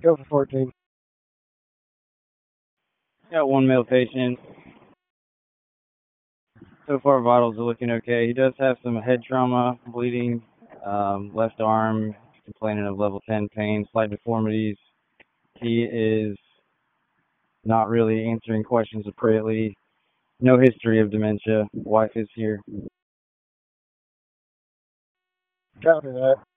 Go for 14. Got one male patient. So far, vitals are looking okay. He does have some head trauma, bleeding, left arm, complaining of level 10 pain, slight deformities. He is not really answering questions appropriately. No history of dementia. Wife is here. Copy that.